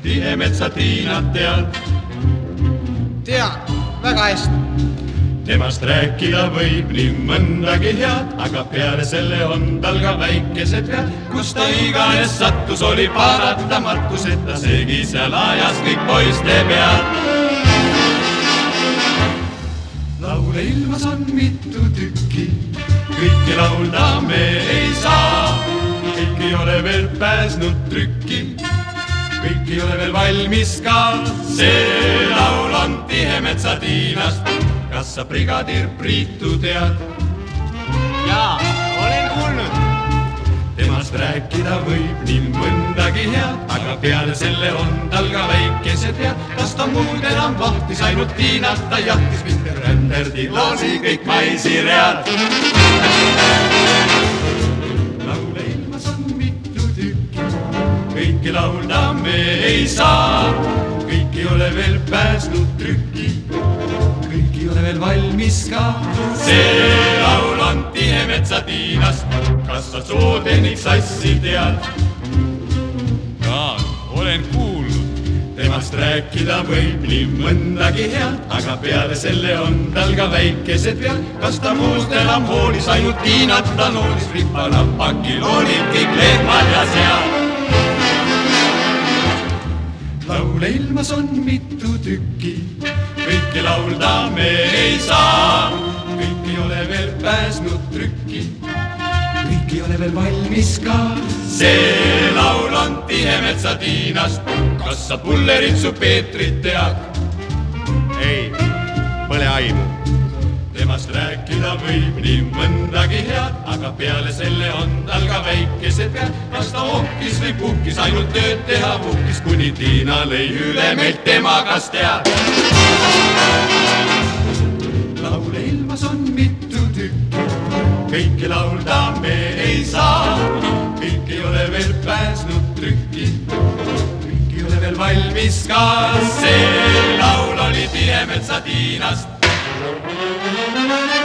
Tihemetsatiinat tead? Tean, väga hästi. Temast rääkida võib nii mõndagi head, aga peale selle on tal ka väikesed vead. Kus ta iganes sattus, oli paratamatus, et ta segi seal ajas kõik poiste pead. Laule ilmas on mitu tükki, kõiki laulda me ei saa. Kõik ei ole veel pääsnud trükki, kõik ei ole veel valmis ka. See laul on Tihemetsatiinast. Kas sa brigadir Priitu tead? Jaa, olen kuulnud. Temast rääkida võib nii mõndagi head, aga peale selle on tal ka väikesed vead. Kas ta muud enam vahtis, ainult Tiinat ta jahtis, mitte ränderdi loosi kõik maisiread. Laule ilmas on mitu tükki, kõiki laulda me ei saa. Kõik ei ole veel pääsnud trükki, kõik ei ole veel valmis ka. See laul on Tihemetsatiinast. Kas sa sootehnik sassi tead? Jaa, olen kuulnud. Temast rääkida võib nii mõndagi head, aga peale selle on tal ka väikesed vead. Kas ta muust enam hoolis, ainult Tiinat ta noolis, rippa-napaki loolib kõik lehmad ja sead. Laule ilmas on mitu tükki, kõiki laulda me ei saa. Kõik ei ole veel pääsnud trükki, kõik ei ole veel valmis ka. See laul on Tihemetsatiinast. Kas sa Pulleritsu Peetrit tead? Ei, pole aimu. Temast rääkida võib nii mõndagi head, aga peale selle on tal ka väikesed vead. Kas ta ohkis või puhkis, ainult tööd teha puhkis, kuni Tiina lõi üle meilt tema, kas tead? Laule ilmas on mitu tükki, kõiki laulda me ei saa. Kõik ei ole veel pääsnud trükki, kõik ei ole veel valmis ka. See laul oli Tihemetsatiinast.